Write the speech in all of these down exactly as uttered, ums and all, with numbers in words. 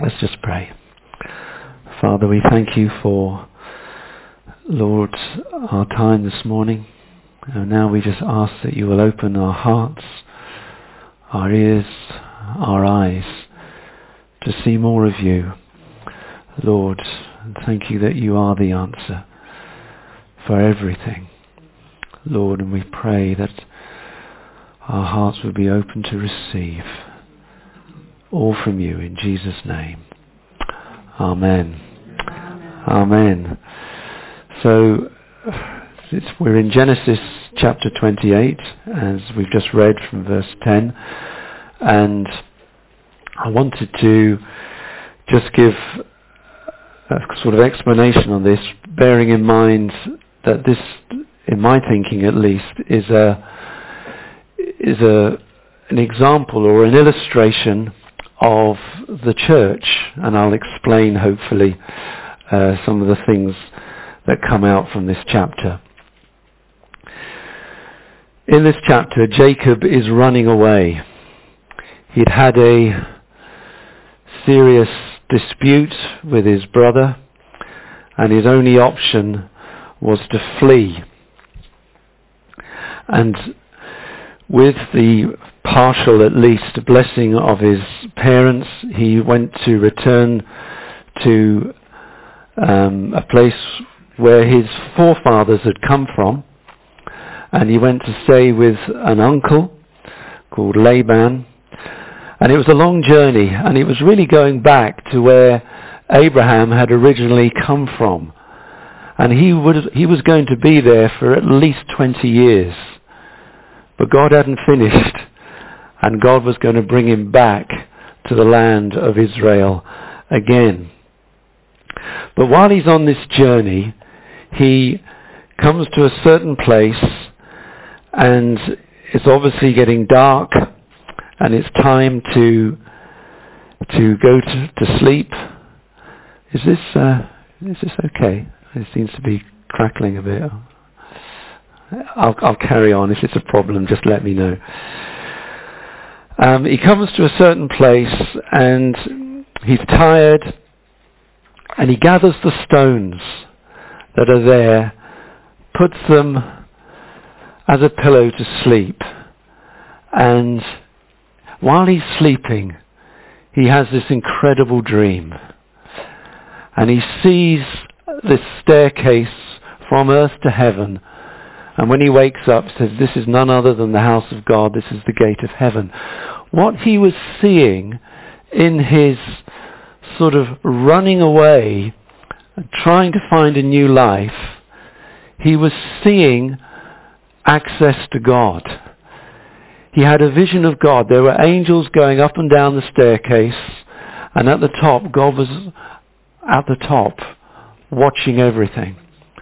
Let's just pray. Father, we thank you for, Lord, our time this morning. And now we just ask that you will open our hearts, our ears, our eyes to see more of you. Lord, thank you that you are the answer for everything. Lord, and we pray that our hearts will be open to receive all from you in Jesus' name. Amen. Amen. So it's, we're in Genesis chapter twenty-eight, as we've just read from verse ten, and I wanted to just give a sort of explanation on this, bearing in mind that this, in my thinking at least, is a is a an example or an illustration of the church, and I'll explain hopefully uh, some of the things that come out from this chapter. In this chapter, Jacob is running away. He'd had a serious dispute with his brother, and his only option was to flee. And with the partial, at least, blessing of his parents, he went to return to um, a place where his forefathers had come from, and he went to stay with an uncle called Laban. And it was a long journey, and it was really going back to where Abraham had originally come from. And he would he was going to be there for at least twenty years. But God hadn't finished, and God was going to bring him back to the land of Israel again. But while he's on this journey, he comes to a certain place, and it's obviously getting dark, and it's time to to go to, to sleep. Is this uh, is this okay? It seems to be crackling a bit. I'll, I'll carry on. If it's a problem, just let me know. Um, he comes to a certain place, and he's tired, and he gathers the stones that are there, puts them as a pillow to sleep, and while he's sleeping, he has this incredible dream. And he sees this staircase from earth to heaven. And when he wakes up, says, this is none other than the house of God. This is the gate of heaven. What he was seeing in his sort of running away, trying to find a new life, he was seeing access to God. He had a vision of God. There were angels going up and down the staircase, and at the top, God was at the top, watching everything.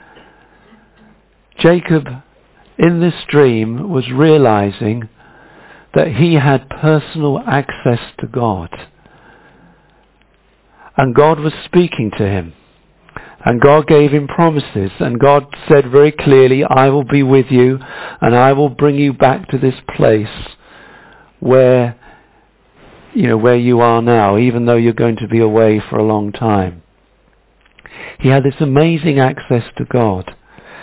Jacob, in this dream, was realizing that he had personal access to God. And God was speaking to him. And God gave him promises. And God said very clearly, I will be with you, and I will bring you back to this place where, you know, where you are now, even though you're going to be away for a long time. He had this amazing access to God.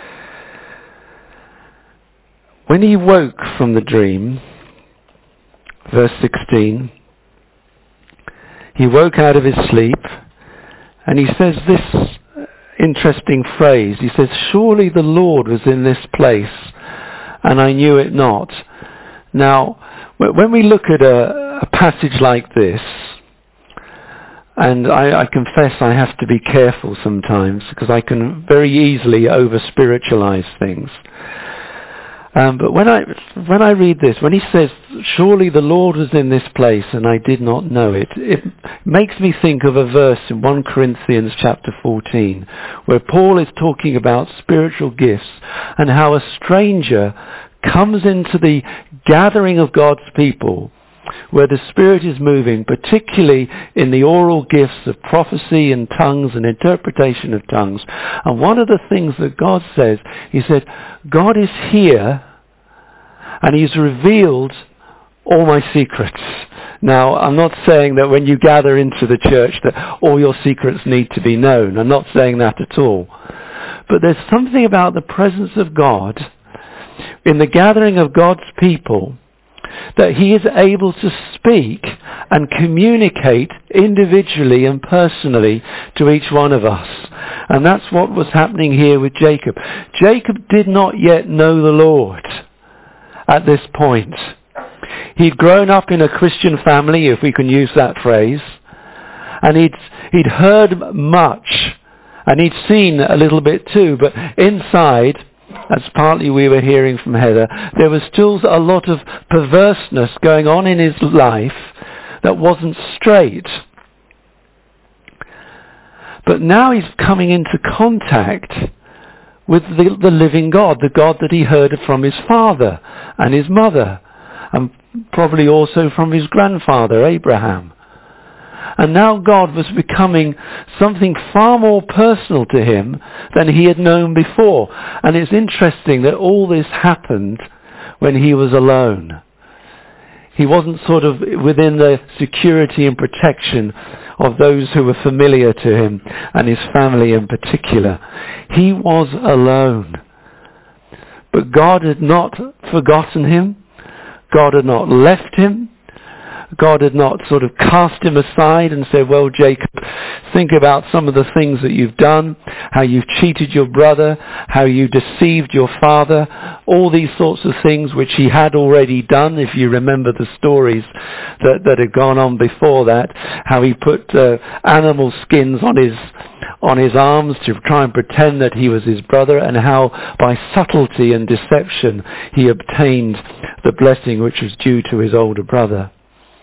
When he woke from the dream, verse sixteen, he woke out of his sleep, and he says this interesting phrase. He says, surely the Lord was in this place, and I knew it not. Now, when we look at a, a passage like this, and I, I confess I have to be careful sometimes, because I can very easily over-spiritualize things. Um, but when I when I read this, when he says, surely the Lord was in this place and I did not know it, it makes me think of a verse in First Corinthians chapter fourteen, where Paul is talking about spiritual gifts and how a stranger comes into the gathering of God's people where the Spirit is moving, particularly in the oral gifts of prophecy and tongues and interpretation of tongues. And one of the things that God says, he said, God is here and he's revealed all my secrets. Now, I'm not saying that when you gather into the church that all your secrets need to be known. I'm not saying that at all. But there's something about the presence of God in the gathering of God's people, that he is able to speak and communicate individually and personally to each one of us. And that's what was happening here with Jacob. Jacob did not yet know the Lord at this point. He'd grown up in a Christian family, if we can use that phrase, and he'd, he'd heard much, and he'd seen a little bit too, but inside, as partly we were hearing from Heather, there was still a lot of perverseness going on in his life that wasn't straight. But now he's coming into contact with the, the living God, the God that he heard from his father and his mother, and probably also from his grandfather, Abraham. And now God was becoming something far more personal to him than he had known before. And it's interesting that all this happened when he was alone. He wasn't sort of within the security and protection of those who were familiar to him and his family in particular. He was alone. But God had not forgotten him. God had not left him. God had not sort of cast him aside and said, well, Jacob, think about some of the things that you've done, how you've cheated your brother, how you deceived your father, all these sorts of things which he had already done, if you remember the stories that, that had gone on before that, how he put uh, animal skins on his on his arms to try and pretend that he was his brother, and how by subtlety and deception he obtained the blessing which was due to his older brother.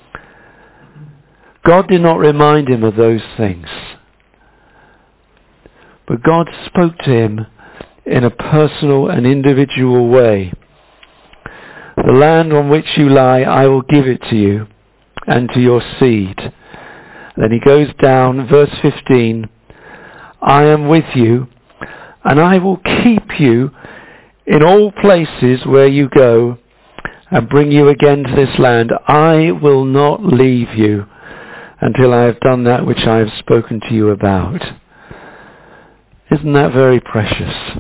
God did not remind him of those things. But God spoke to him in a personal and individual way. The land on which you lie, I will give it to you and to your seed. Then he goes down, verse fifteen, I am with you, and I will keep you in all places where you go, and bring you again to this land. I will not leave you until I have done that which I have spoken to you about. Isn't that very precious?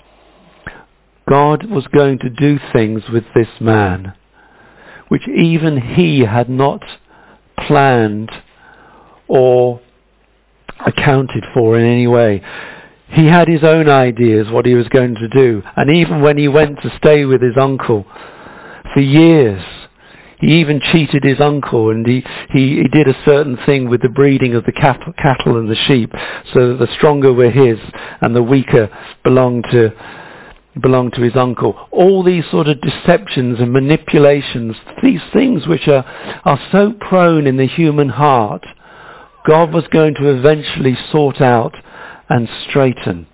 God was going to do things with this man which even he had not planned or accounted for in any way. He had his own ideas what he was going to do, and even when he went to stay with his uncle for years, he even cheated his uncle, and he, he, he did a certain thing with the breeding of the cattle, cattle and the sheep, so that the stronger were his and the weaker belonged to belonged to his uncle. All these sort of deceptions and manipulations, these things which are, are so prone in the human heart, God was going to eventually sort out and straighten.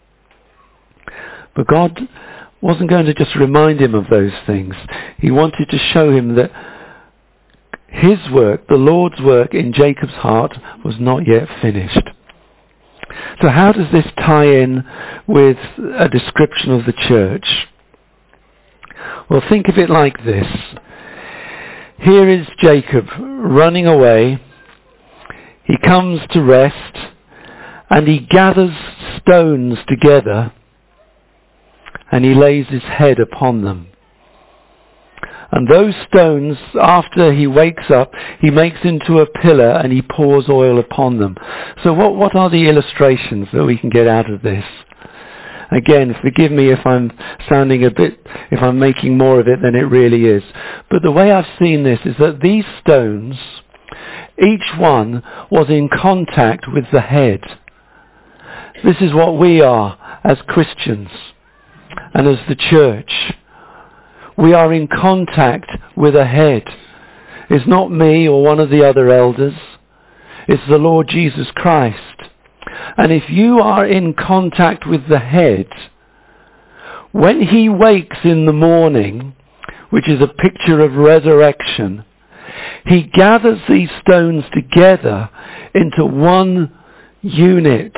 But God wasn't going to just remind him of those things. He wanted to show him that his work, the Lord's work in Jacob's heart, was not yet finished. So how does this tie in with a description of the church? Well, think of it like this. Here is Jacob running away. He comes to rest, and he gathers stones together, and he lays his head upon them. And those stones, after he wakes up, he makes into a pillar and he pours oil upon them. So what, what are the illustrations that we can get out of this? Again, forgive me if I'm sounding a bit, if I'm making more of it than it really is. But the way I've seen this is that these stones, each one was in contact with the head. This is what we are as Christians and as the church. We are in contact with a head. It's not me or one of the other elders. It's the Lord Jesus Christ. And if you are in contact with the head, when he wakes in the morning, which is a picture of resurrection, he gathers these stones together into one unit.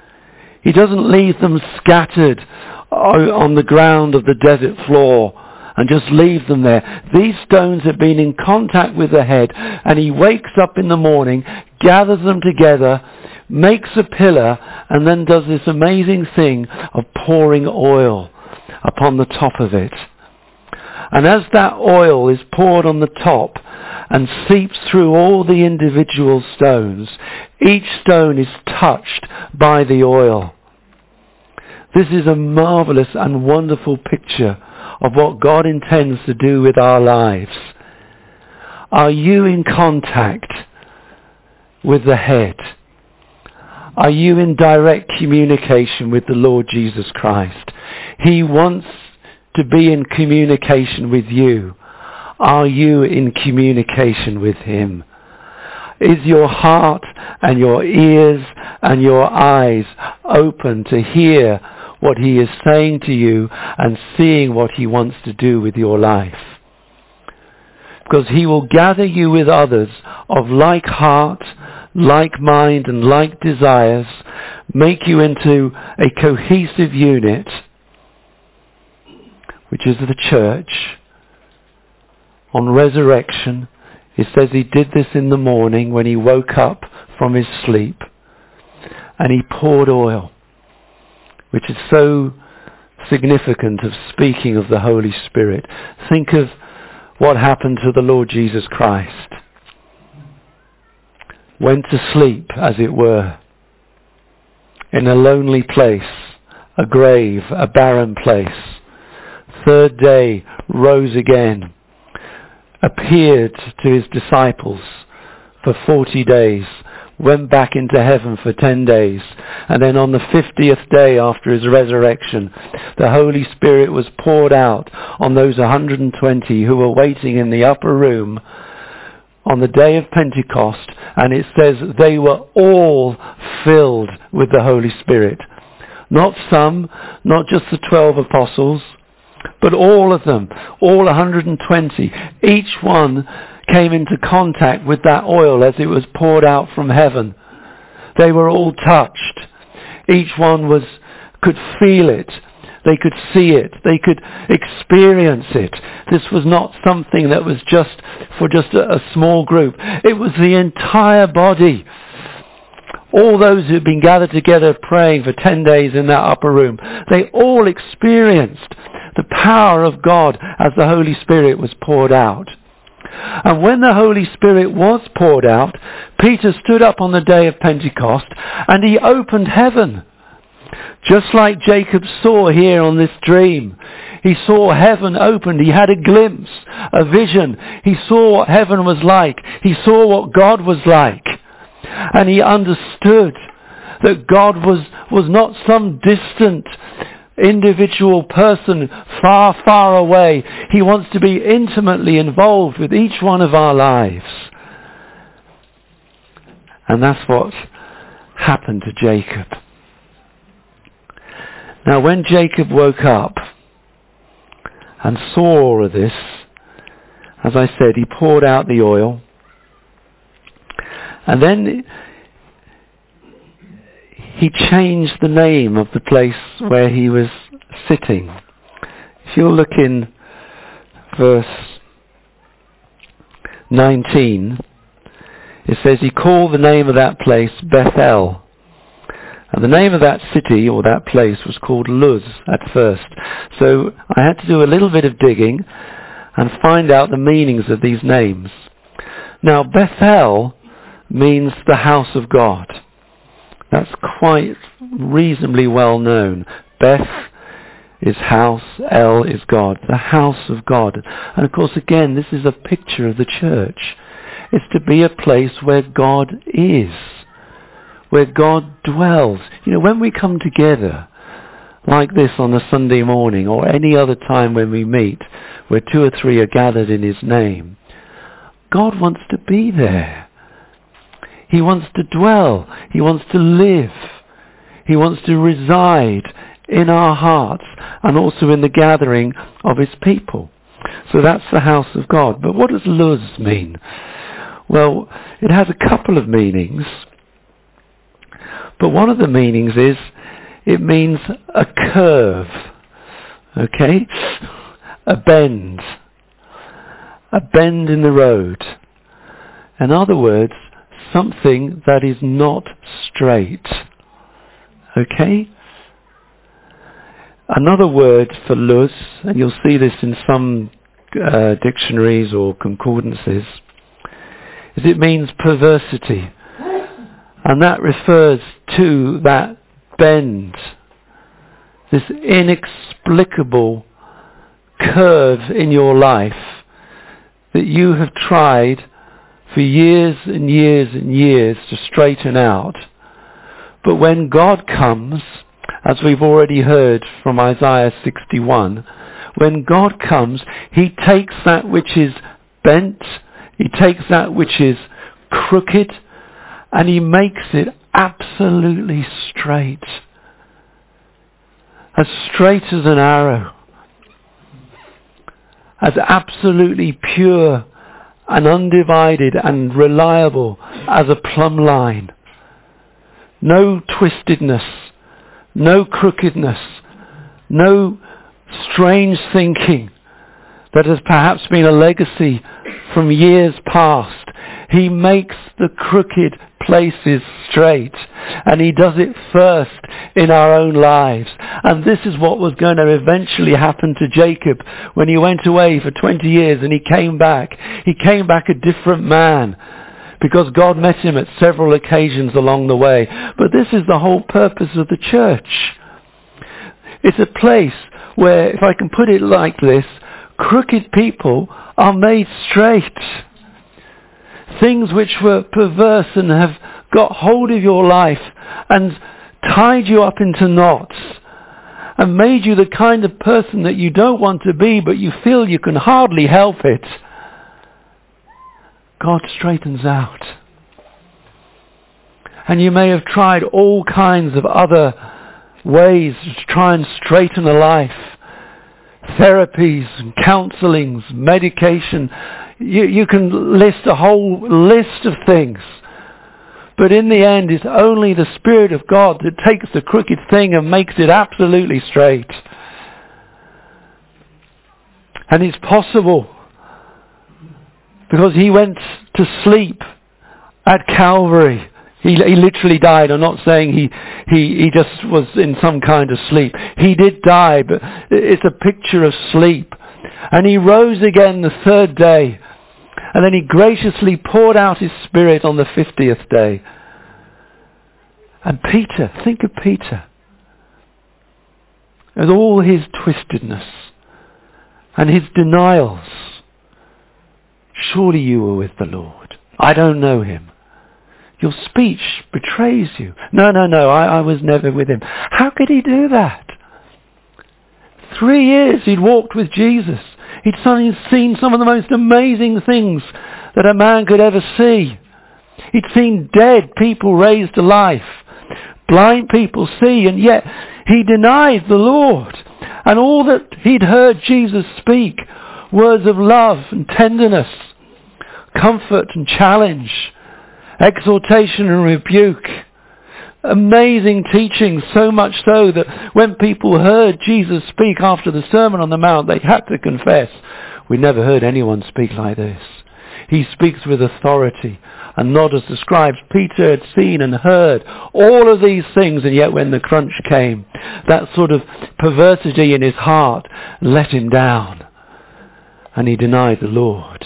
He doesn't leave them scattered on the ground of the desert floor and just leave them there. These stones have been in contact with the head, and he wakes up in the morning, gathers them together, makes a pillar, and then does this amazing thing of pouring oil upon the top of it. And as that oil is poured on the top and seeps through all the individual stones, each stone is touched by the oil. This is a marvelous and wonderful picture of what God intends to do with our lives. Are you in contact with the head? Are you in direct communication with the Lord Jesus Christ? He wants to be in communication with you. Are you in communication with him? Is your heart and your ears and your eyes open to hear what he is saying to you and seeing what he wants to do with your life? Because he will gather you with others of like heart, like mind and like desires, make you into a cohesive unit, which is the church. On resurrection, it says he did this in the morning when he woke up from his sleep, and he poured oil, which is so significant of speaking of the Holy Spirit. Think of what happened to the Lord Jesus Christ. Went to sleep, as it were, in a lonely place, a grave, a barren place. Third day, rose again, appeared to his disciples for forty days, went back into heaven for ten days, and then on the fiftieth day after his resurrection, the Holy Spirit was poured out on those one hundred twenty who were waiting in the upper room on the day of Pentecost, and it says they were all filled with the Holy Spirit. Not some, not just the twelve apostles, but all of them, all one hundred twenty. Each one came into contact with that oil as it was poured out from heaven. They were all touched. Each one was could feel it. They could see it. They could experience it. This was not something that was just for just a, a small group. It was the entire body. All those who had been gathered together praying for ten days in that upper room, they all experienced the power of God as the Holy Spirit was poured out. And when the Holy Spirit was poured out, Peter stood up on the day of Pentecost and he opened heaven. Just like Jacob saw here on this dream. He saw heaven opened. He had a glimpse, a vision. He saw what heaven was like. He saw what God was like. And he understood that God was, was not some distant individual person far, far away. He wants to be intimately involved with each one of our lives. And that's what happened to Jacob. Now when Jacob woke up and saw all of this, as I said, he poured out the oil, and then he changed the name of the place where he was sitting. If you'll look in verse nineteen, it says he called the name of that place Bethel. And the name of that city or that place was called Luz at first. So I had to do a little bit of digging and find out the meanings of these names. Now Bethel means the house of God. That's quite reasonably well known. Beth is house, El is God. The house of God. And of course again, this is a picture of the church. It's to be a place where God is, where God dwells. You know, when we come together like this on a Sunday morning or any other time when we meet, where two or three are gathered in his name, God wants to be there. He wants to dwell. He wants to live. He wants to reside in our hearts and also in the gathering of his people. So that's the house of God. But what does Luz mean? Well, it has a couple of meanings. But one of the meanings is it means a curve. Okay? a bend. A bend in the road. In other words, something that is not straight. Okay? Another word for luz, and you'll see this in some uh, dictionaries or concordances, is it means perversity. And that refers to that bend, this inexplicable curve in your life that you have tried for years and years and years to straighten out. But when God comes, as we've already heard from Isaiah sixty-one, when God comes, he takes that which is bent, he takes that which is crooked, and he makes it absolutely straight. As straight as an arrow. As absolutely pure and undivided and reliable as a plumb line. No twistedness, no crookedness, no strange thinking that has perhaps been a legacy from years past. He makes the crooked places straight, and he does it first in our own lives. And this is what was going to eventually happen to Jacob when he went away for twenty years and he came back. He came back a different man, because God met him at several occasions along the way. But this is the whole purpose of the church. It's a place where, if I can put it like this, crooked people are made straight. Things which were perverse and have got hold of your life and tied you up into knots and made you the kind of person that you don't want to be, but you feel you can hardly help it. God straightens out. And you may have tried all kinds of other ways to try and straighten a life. Therapies, counselings, medication. You, you can list a whole list of things. But in the end, it's only the Spirit of God that takes the crooked thing and makes it absolutely straight. And it's possible because he went to sleep at Calvary. He, he literally died. I'm not saying he, he, he just was in some kind of sleep. He did die, but it's a picture of sleep. And he rose again the third day. And then he graciously poured out his Spirit on the fiftieth day. And Peter, think of Peter. With all his twistedness and his denials. Surely you were with the Lord. I don't know him. Your speech betrays you. No, no, no, I, I was never with him. How could he do that? Three years he'd walked with Jesus. He'd seen some of the most amazing things that a man could ever see. He'd seen dead people raised to life. Blind people see, and yet he denied the Lord. And all that he'd heard Jesus speak, words of love and tenderness, comfort and challenge, exhortation and rebuke. Amazing teaching, so much so that when people heard Jesus speak after the Sermon on the Mount, they had to confess, we never heard anyone speak like this. He speaks with authority and not as the scribes. Peter had seen and heard all of these things, and yet when the crunch came, that sort of perversity in his heart let him down, and he denied the Lord.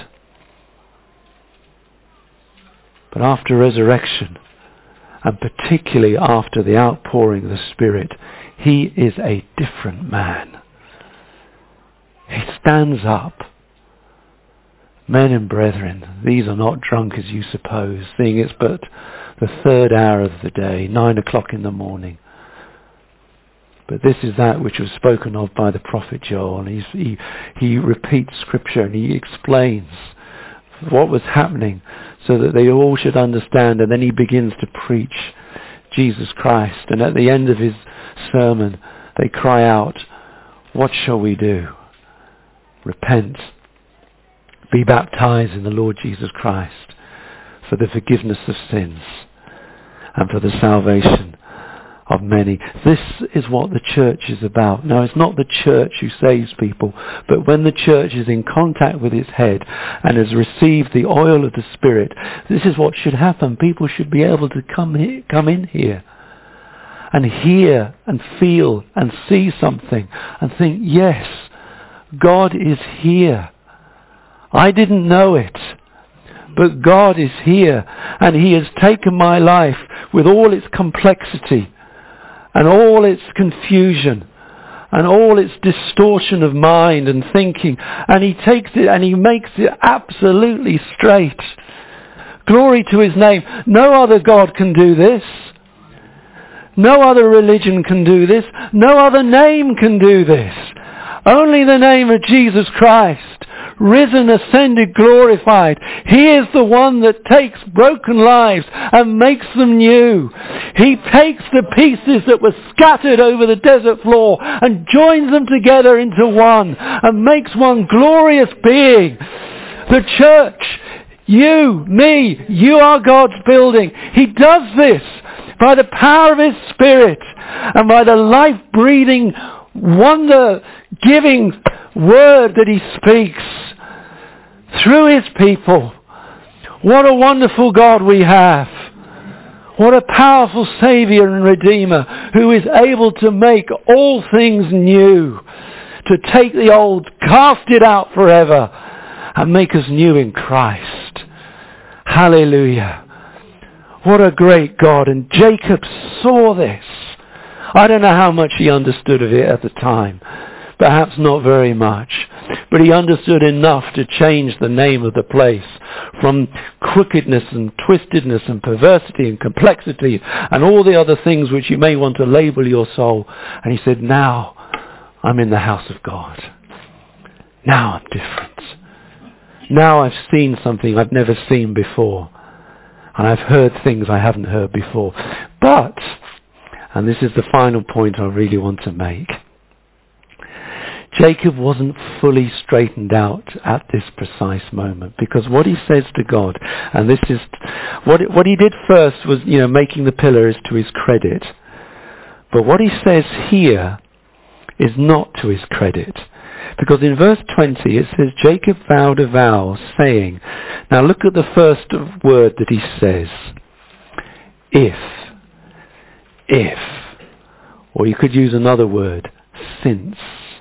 But after resurrection, and particularly after the outpouring of the Spirit, he is a different man. He stands up. Men and brethren, these are not drunk as you suppose, seeing it's but the third hour of the day, nine o'clock in the morning. But this is that which was spoken of by the prophet Joel. And he's, he, he repeats scripture and he explains what was happening so that they all should understand. And then he begins to preach Jesus Christ. And at the end of his sermon, they cry out, what shall we do? Repent. Be baptized in the Lord Jesus Christ for the forgiveness of sins and for the salvation of many. This is what the church is about. Now, it's not the church who saves people, but when the church is in contact with its head and has received the oil of the Spirit, this is what should happen. People should be able to come here, come in here and hear and feel and see something and think, yes, God is here. I didn't know it, but God is here, and He has taken my life with all its complexity and all its confusion and all its distortion of mind and thinking, and He takes it and He makes it absolutely straight. Glory to His name. No other God can do this. No other religion can do this. No other name can do this. Only the name of Jesus Christ, risen, ascended, glorified. He is the one that takes broken lives and makes them new. He takes the pieces that were scattered over the desert floor and joins them together into one and makes one glorious being. The church, you, me, you are God's building. He does this by the power of His Spirit and by the life-breathing, wonder-giving word that He speaks through His people. What a wonderful God we have. What a powerful Saviour and Redeemer who is able to make all things new, to take the old, cast it out forever, and make us new in Christ. Hallelujah. What a great God. And Jacob saw this. I don't know how much he understood of it at the time. Perhaps not very much. But he understood enough to change the name of the place from crookedness and twistedness and perversity and complexity and all the other things which you may want to label your soul. And he said, now I'm in the house of God. Now I'm different. Now I've seen something I've never seen before. And I've heard things I haven't heard before. But, and this is the final point I really want to make, Jacob wasn't fully straightened out at this precise moment, because what he says to God, and this is, what what he did first was, you know, making the pillars to his credit. But what he says here is not to his credit. Because in verse twenty it says, Jacob vowed a vow, saying, now look at the first word that he says, if, if, or you could use another word, since.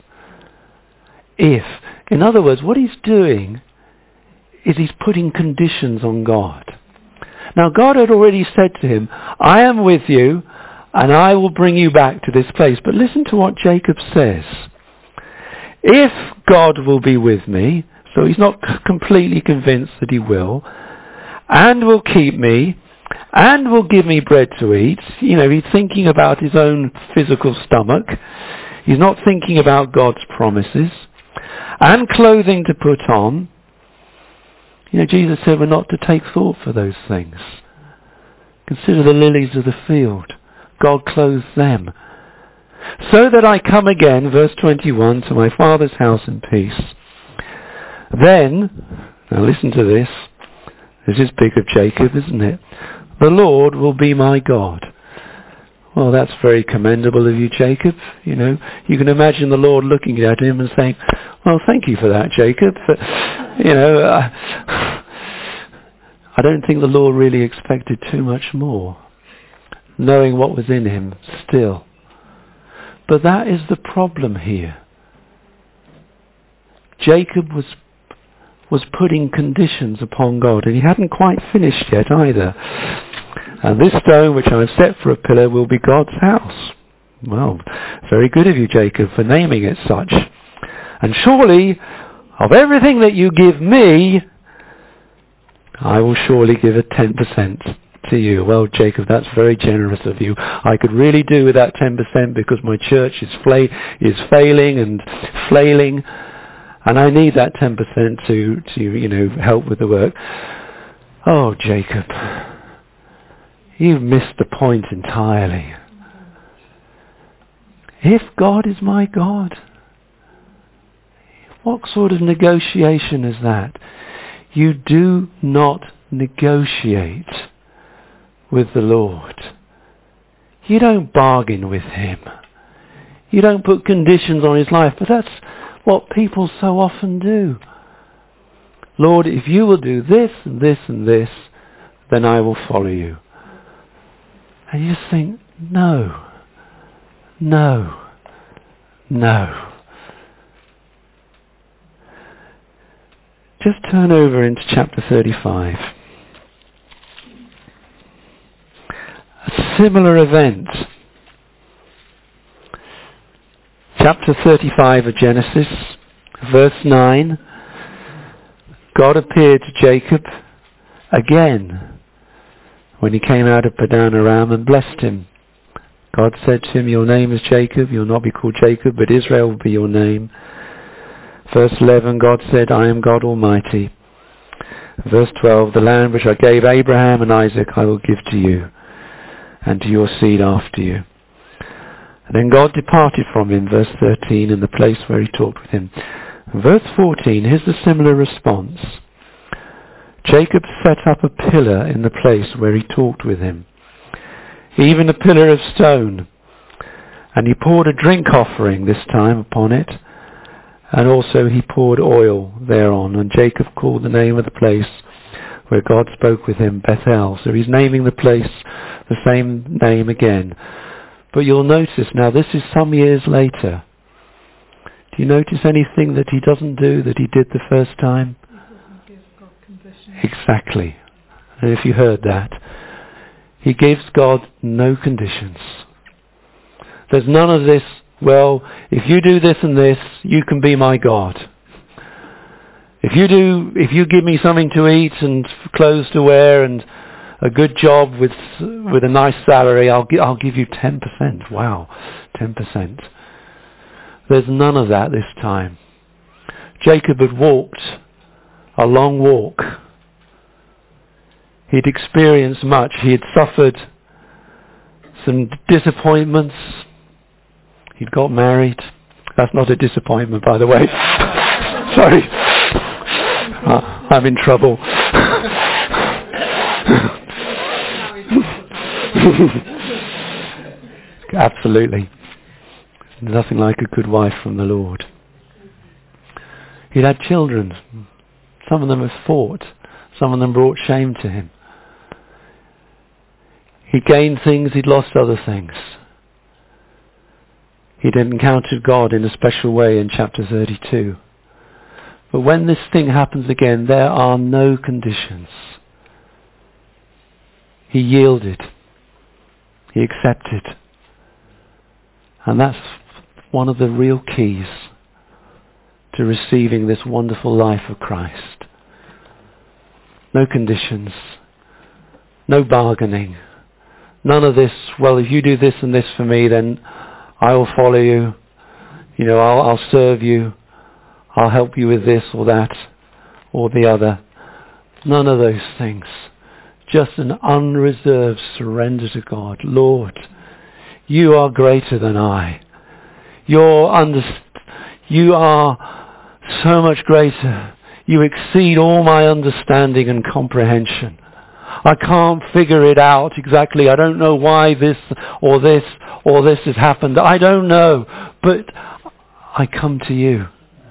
If. In other words, what he's doing is he's putting conditions on God. Now God had already said to him, I am with you and I will bring you back to this place. But listen to what Jacob says. If God will be with me, so he's not completely convinced that he will, and will keep me, and will give me bread to eat. You know, he's thinking about his own physical stomach. He's not thinking about God's promises. And clothing to put on. You know, Jesus said we're not to take thought for those things. Consider the lilies of the field. God clothes them. So that I come again, verse twenty-one, to my Father's house in peace. Then, now listen to this. This is big of Jacob, isn't it? The Lord will be my God. Well, that's very commendable of you, Jacob. You know, you can imagine the Lord looking at him and saying, well, thank you for that, Jacob. But, you know, I, I don't think the Lord really expected too much more, knowing what was in him still. But that is the problem here. Jacob was was putting conditions upon God, and he hadn't quite finished yet either. And this stone which I have set for a pillar will be God's house. Well, very good of you, Jacob, for naming it such. And surely, of everything that you give me, I will surely give a ten percent to you. Well, Jacob, that's very generous of you. I could really do with that ten percent because my church is, fla- is failing and flailing, and I need that ten percent to, to, you know, help with the work. Oh, Jacob, you've missed the point entirely. If God is my God, what sort of negotiation is that? You do not negotiate with the Lord. You don't bargain with him. You don't put conditions on his life, but that's what people so often do. Lord, if you will do this and this and this, then I will follow you. And you just think, no, no, no. Just turn over into chapter thirty-five. A similar event. Chapter thirty-five of Genesis, verse nine. God appeared to Jacob again when he came out of Padan Aram and blessed him. God said to him, your name is Jacob, you'll not be called Jacob, but Israel will be your name. Verse eleven, God said, I am God Almighty. Verse twelve, the land which I gave Abraham and Isaac I will give to you, and to your seed after you. And then God departed from him, verse thirteen, in the place where he talked with him. Verse fourteen, here's the similar response. Jacob set up a pillar in the place where he talked with him, even a pillar of stone, and he poured a drink offering this time upon it, and also he poured oil thereon, and Jacob called the name of the place where God spoke with him Bethel. So he's naming the place the same name again. But you'll notice now, this is some years later. Do you notice anything that he doesn't do that he did the first time? He doesn't give God conditions. Exactly. And if you heard that, he gives God no conditions. There's none of this, well, if you do this and this, you can be my God. If you do, if you give me something to eat and clothes to wear and a good job with with a nice salary, I'll gi- I'll give you ten percent. Wow, ten percent. There's none of that this time. Jacob had walked a long walk. He'd experienced much. He had suffered some disappointments. He'd got married. That's not a disappointment, by the way. Sorry. Uh, I'm in trouble. Absolutely. Nothing like a good wife from the Lord. He'd had children. Some of them have fought. Some of them brought shame to him. He'd gained things, he'd lost other things. He'd encountered God in a special way in chapter thirty-two. But when this thing happens again, there are no conditions. He yielded. He accepted. And that's one of the real keys to receiving this wonderful life of Christ. No conditions. No bargaining. None of this, well, if you do this and this for me, then I will follow you. You know, I'll, I'll serve you. I'll help you with this or that or the other. None of those things. Just an unreserved surrender to God. Lord, you are greater than I. You're under, you are so much greater. You exceed all my understanding and comprehension. I can't figure it out exactly. I don't know why this or this or this has happened. I don't know. But I come to you.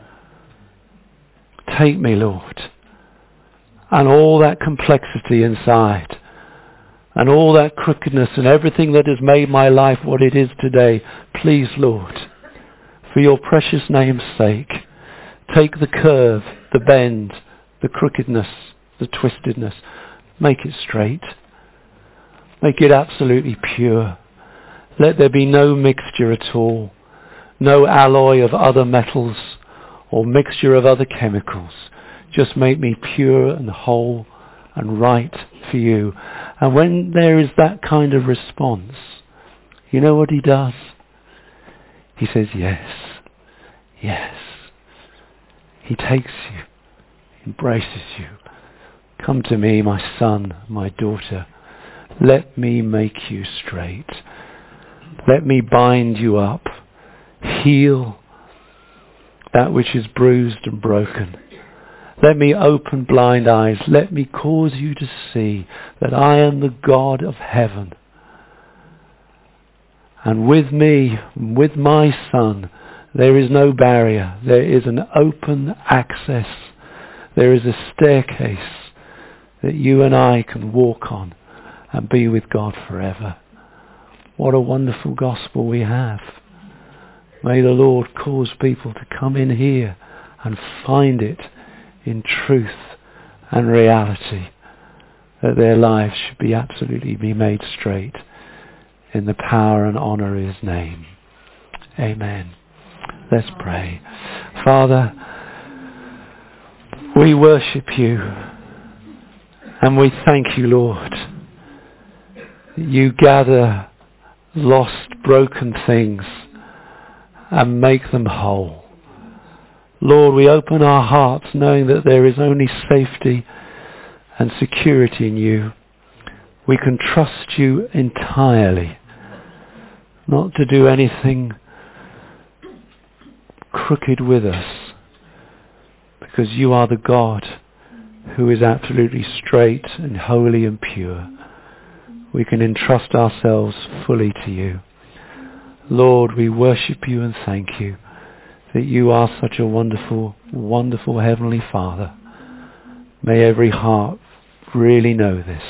Take me, Lord. And all that complexity inside. And all that crookedness and everything that has made my life what it is today. Please, Lord, for your precious name's sake, take the curve, the bend, the crookedness, the twistedness. Make it straight. Make it absolutely pure. Let there be no mixture at all. No alloy of other metals or mixture of other chemicals. Just make me pure and whole and right for you. And when there is that kind of response, you know what he does? He says, yes, yes. He takes you, embraces you. Come to me, my son, my daughter. Let me make you straight. Let me bind you up. Heal that which is bruised and broken. Let me open blind eyes. Let me cause you to see that I am the God of heaven. And with me, with my Son, there is no barrier. There is an open access. There is a staircase that you and I can walk on and be with God forever. What a wonderful gospel we have. May the Lord cause people to come in here and find it in truth and reality, that their lives should be absolutely be made straight in the power and honour of his name. Amen. Let's pray. Father, we worship you and we thank you, Lord. You gather lost, broken things and make them whole. Lord, we open our hearts knowing that there is only safety and security in you. We can trust you entirely, not to do anything crooked with us, because you are the God who is absolutely straight and holy and pure. We can entrust ourselves fully to you. Lord, we worship you and thank you that you are such a wonderful, wonderful Heavenly Father. May every heart really know this.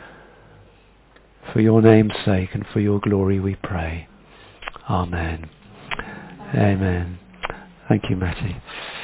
For your name's sake and for your glory we pray. Amen. Amen. Thank you, Matty.